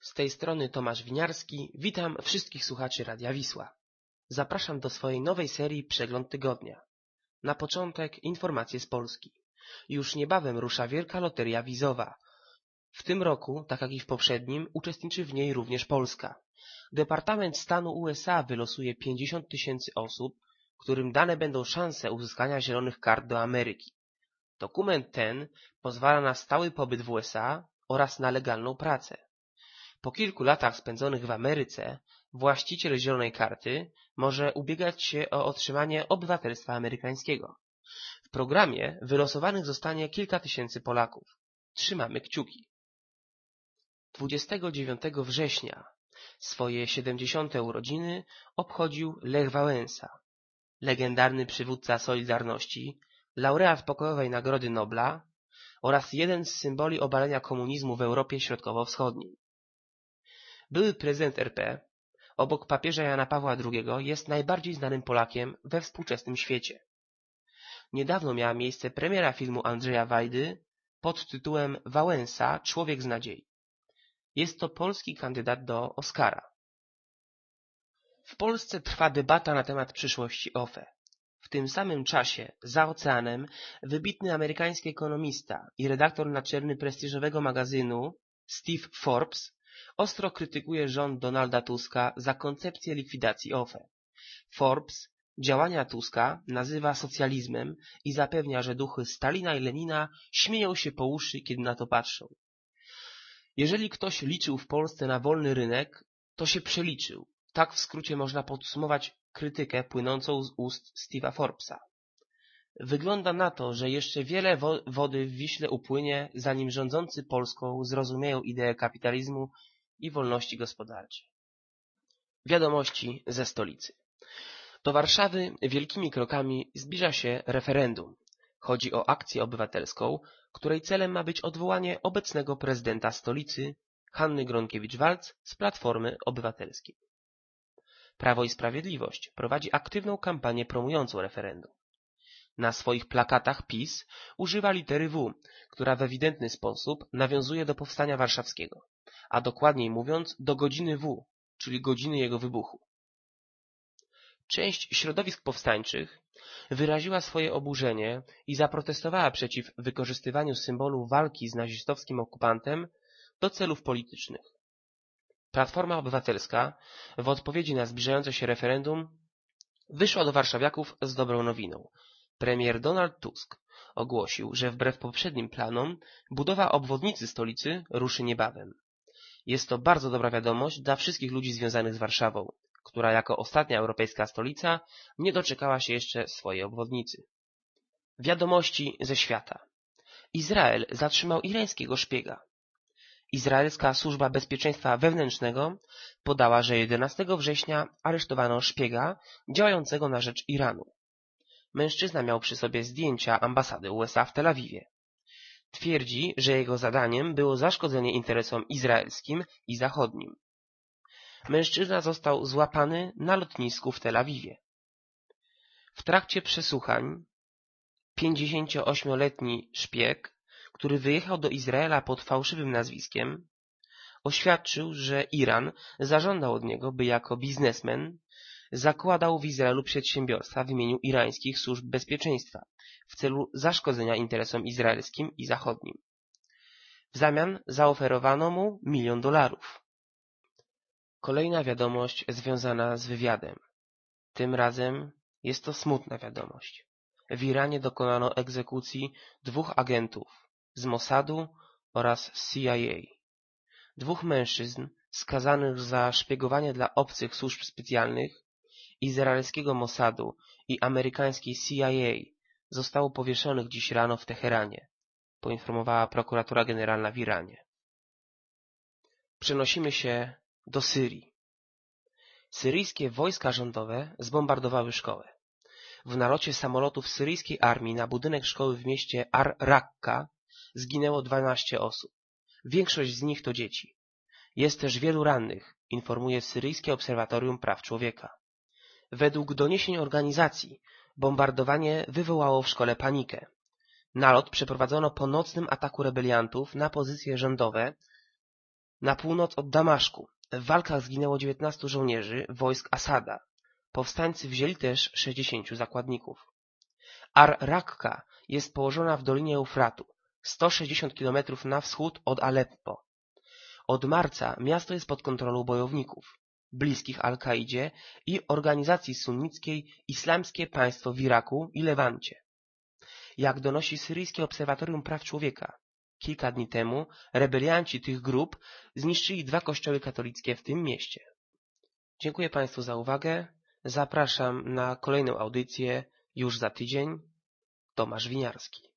Z tej strony Tomasz Winiarski, witam wszystkich słuchaczy Radia Wisła. Zapraszam do swojej nowej serii Przegląd Tygodnia. Na początek informacje z Polski. Już niebawem rusza wielka loteria wizowa. W tym roku, tak jak i w poprzednim, uczestniczy w niej również Polska. Departament Stanu USA wylosuje 50 000 osób, którym dane będą szanse uzyskania zielonych kart do Ameryki. Dokument ten pozwala na stały pobyt w USA oraz na legalną pracę. Po kilku latach spędzonych w Ameryce, właściciel zielonej karty może ubiegać się o otrzymanie obywatelstwa amerykańskiego. W programie wylosowanych zostanie kilka tysięcy Polaków. Trzymamy kciuki. 29 września swoje 70. urodziny obchodził Lech Wałęsa, legendarny przywódca Solidarności, laureat Pokojowej Nagrody Nobla oraz jeden z symboli obalenia komunizmu w Europie Środkowo-Wschodniej. Były prezydent RP, obok papieża Jana Pawła II, jest najbardziej znanym Polakiem we współczesnym świecie. Niedawno miała miejsce premiera filmu Andrzeja Wajdy pod tytułem Wałęsa – Człowiek z nadziei. Jest to polski kandydat do Oscara. W Polsce trwa debata na temat przyszłości OFE. W tym samym czasie, za oceanem, wybitny amerykański ekonomista i redaktor naczelny prestiżowego magazynu Steve Forbes ostro krytykuje rząd Donalda Tuska za koncepcję likwidacji OFE. Forbes działania Tuska nazywa socjalizmem i zapewnia, że duchy Stalina i Lenina śmieją się po uszy, kiedy na to patrzą. Jeżeli ktoś liczył w Polsce na wolny rynek, to się przeliczył. Tak w skrócie można podsumować krytykę płynącą z ust Steve'a Forbesa. Wygląda na to, że jeszcze wiele wody w Wiśle upłynie, zanim rządzący Polską zrozumieją ideę kapitalizmu i wolności gospodarczej. Wiadomości ze stolicy. Do Warszawy wielkimi krokami zbliża się referendum. Chodzi o akcję obywatelską, której celem ma być odwołanie obecnego prezydenta stolicy, Hanny Gronkiewicz-Waltz, z Platformy Obywatelskiej. Prawo i Sprawiedliwość prowadzi aktywną kampanię promującą referendum. Na swoich plakatach PiS używa litery W, która w ewidentny sposób nawiązuje do powstania warszawskiego, a dokładniej mówiąc do godziny W, czyli godziny jego wybuchu. Część środowisk powstańczych wyraziła swoje oburzenie i zaprotestowała przeciw wykorzystywaniu symbolu walki z nazistowskim okupantem do celów politycznych. Platforma Obywatelska w odpowiedzi na zbliżające się referendum wyszła do warszawiaków z dobrą nowiną. Premier Donald Tusk ogłosił, że wbrew poprzednim planom budowa obwodnicy stolicy ruszy niebawem. Jest to bardzo dobra wiadomość dla wszystkich ludzi związanych z Warszawą, która jako ostatnia europejska stolica nie doczekała się jeszcze swojej obwodnicy. Wiadomości ze świata. Izrael zatrzymał irańskiego szpiega. Izraelska Służba Bezpieczeństwa Wewnętrznego podała, że 11 września aresztowano szpiega działającego na rzecz Iranu. Mężczyzna miał przy sobie zdjęcia ambasady USA w Tel Awiwie. Twierdzi, że jego zadaniem było zaszkodzenie interesom izraelskim i zachodnim. Mężczyzna został złapany na lotnisku w Tel Awiwie. W trakcie przesłuchań 58-letni szpieg, który wyjechał do Izraela pod fałszywym nazwiskiem, oświadczył, że Iran zażądał od niego, by jako biznesmen zakładał w Izraelu przedsiębiorstwa w imieniu irańskich służb bezpieczeństwa w celu zaszkodzenia interesom izraelskim i zachodnim. W zamian zaoferowano mu $1 000 000. Kolejna wiadomość związana z wywiadem. Tym razem jest to smutna wiadomość. W Iranie dokonano egzekucji 2 agentów z Mossadu oraz CIA. 2 mężczyzn skazanych za szpiegowanie dla obcych służb specjalnych, izraelskiego Mossadu i amerykańskiej CIA zostało powieszonych dziś rano w Teheranie, poinformowała prokuratura generalna w Iranie. Przenosimy się do Syrii. Syryjskie wojska rządowe zbombardowały szkołę. W nalocie samolotów syryjskiej armii na budynek szkoły w mieście Ar-Rakka zginęło 12 osób. Większość z nich to dzieci. Jest też wielu rannych, informuje Syryjskie Obserwatorium Praw Człowieka. Według doniesień organizacji bombardowanie wywołało w szkole panikę. Nalot przeprowadzono po nocnym ataku rebeliantów na pozycje rządowe Na północ od Damaszku w walkach zginęło 19 żołnierzy wojsk Asada. Powstańcy wzięli też 60 zakładników. Ar-Rakka jest położona w dolinie Eufratu, 160 km na wschód od Aleppo. Od marca miasto jest pod kontrolą bojowników, bliskich Al-Kaidzie i organizacji sunnickiej Islamskie Państwo w Iraku i Lewancie. Jak donosi Syryjskie Obserwatorium Praw Człowieka, kilka dni temu rebelianci tych grup zniszczyli 2 kościoły katolickie w tym mieście. Dziękuję Państwu za uwagę. Zapraszam na kolejną audycję już za tydzień. Tomasz Winiarski.